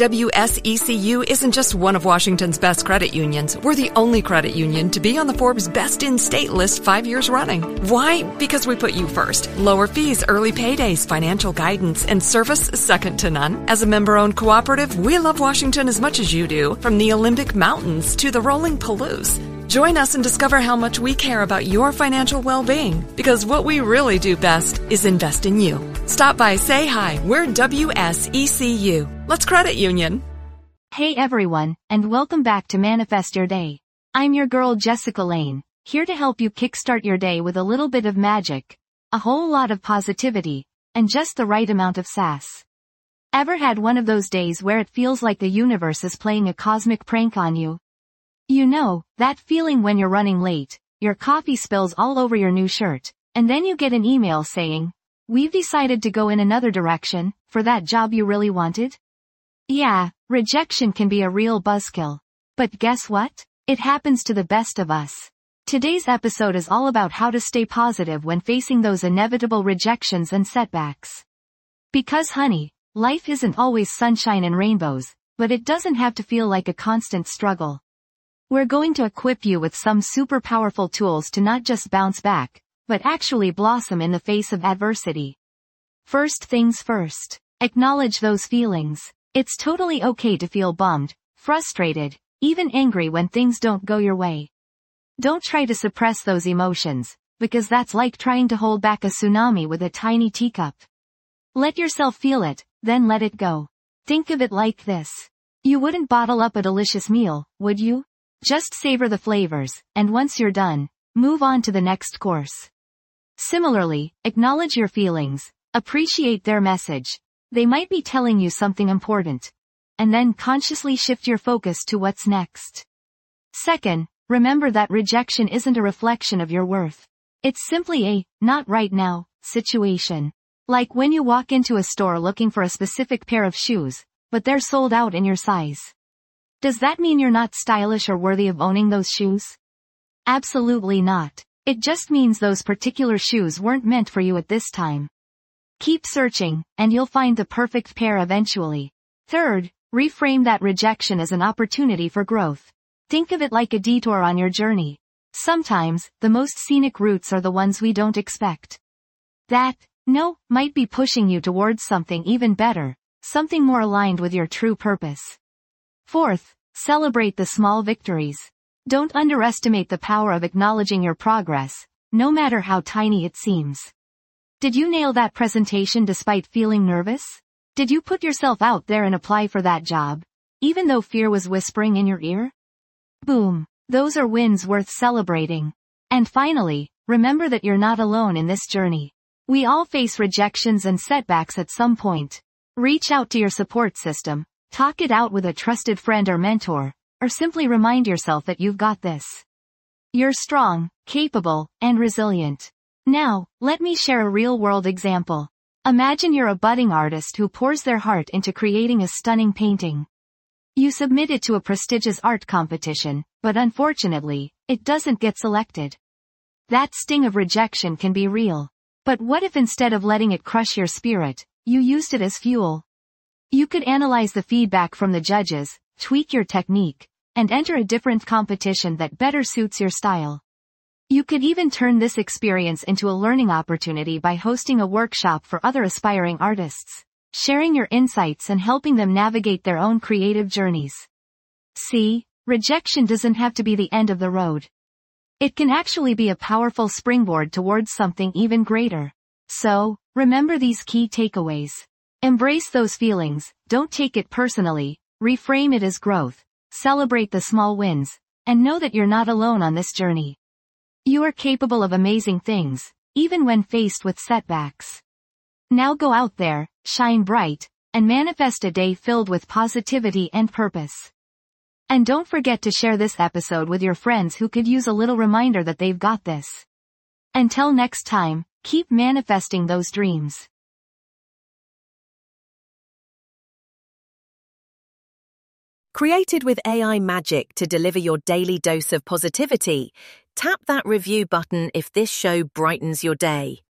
WSECU isn't just one of Washington's best credit unions. We're the only credit union to be on the Forbes Best in State list 5 years running. Why? Because we put you first. Lower fees, early paydays, financial guidance, and service second to none. As a member-owned cooperative, we love Washington as much as you do, from the Olympic Mountains to the rolling Palouse. Join us and discover how much we care about your financial well-being, because what we really do best is invest in you. Stop by, say hi. We're WSECU. Let's credit union. Hey everyone, and welcome back to Manifest Your Day. I'm your girl Jessica Lane, here to help you kickstart your day with a little bit of magic, a whole lot of positivity, and just the right amount of sass. Ever had one of those days where it feels like the universe is playing a cosmic prank on you? You know, that feeling when you're running late, your coffee spills all over your new shirt, and then you get an email saying, "We've decided to go in another direction, for that job you really wanted?" Yeah, rejection can be a real buzzkill. But guess what? It happens to the best of us. Today's episode is all about how to stay positive when facing those inevitable rejections and setbacks. Because honey, life isn't always sunshine and rainbows, but it doesn't have to feel like a constant struggle. We're going to equip you with some super powerful tools to not just bounce back, but actually blossom in the face of adversity. First things first, acknowledge those feelings. It's totally okay to feel bummed, frustrated, even angry when things don't go your way. Don't try to suppress those emotions, because that's like trying to hold back a tsunami with a tiny teacup. Let yourself feel it, then let it go. Think of it like this. You wouldn't bottle up a delicious meal, would you? Just savor the flavors, and once you're done, move on to the next course. Similarly, acknowledge your feelings, appreciate their message. They might be telling you something important. And then consciously shift your focus to what's next. Second, remember that rejection isn't a reflection of your worth. It's simply a, not right now, situation. Like when you walk into a store looking for a specific pair of shoes, but they're sold out in your size. Does that mean you're not stylish or worthy of owning those shoes? Absolutely not. It just means those particular shoes weren't meant for you at this time. Keep searching, and you'll find the perfect pair eventually. Third, reframe that rejection as an opportunity for growth. Think of it like a detour on your journey. Sometimes, the most scenic routes are the ones we don't expect. That, no, might be pushing you towards something even better, something more aligned with your true purpose. Fourth, celebrate the small victories. Don't underestimate the power of acknowledging your progress, no matter how tiny it seems. Did you nail that presentation despite feeling nervous? Did you put yourself out there and apply for that job, even though fear was whispering in your ear? Boom. Those are wins worth celebrating. And finally, remember that you're not alone in this journey. We all face rejections and setbacks at some point. Reach out to your support system. Talk it out with a trusted friend or mentor, or simply remind yourself that you've got this. You're strong, capable, and resilient. Now, let me share a real-world example. Imagine you're a budding artist who pours their heart into creating a stunning painting. You submit it to a prestigious art competition, but unfortunately, it doesn't get selected. That sting of rejection can be real. But what if instead of letting it crush your spirit, you used it as fuel? You could analyze the feedback from the judges, tweak your technique, and enter a different competition that better suits your style. You could even turn this experience into a learning opportunity by hosting a workshop for other aspiring artists, sharing your insights and helping them navigate their own creative journeys. See, rejection doesn't have to be the end of the road. It can actually be a powerful springboard towards something even greater. So, remember these key takeaways. Embrace those feelings, don't take it personally, reframe it as growth, celebrate the small wins, and know that you're not alone on this journey. You are capable of amazing things, even when faced with setbacks. Now go out there, shine bright, and manifest a day filled with positivity and purpose. And don't forget to share this episode with your friends who could use a little reminder that they've got this. Until next time, keep manifesting those dreams. Created with AI magic to deliver your daily dose of positivity, tap that review button if this show brightens your day.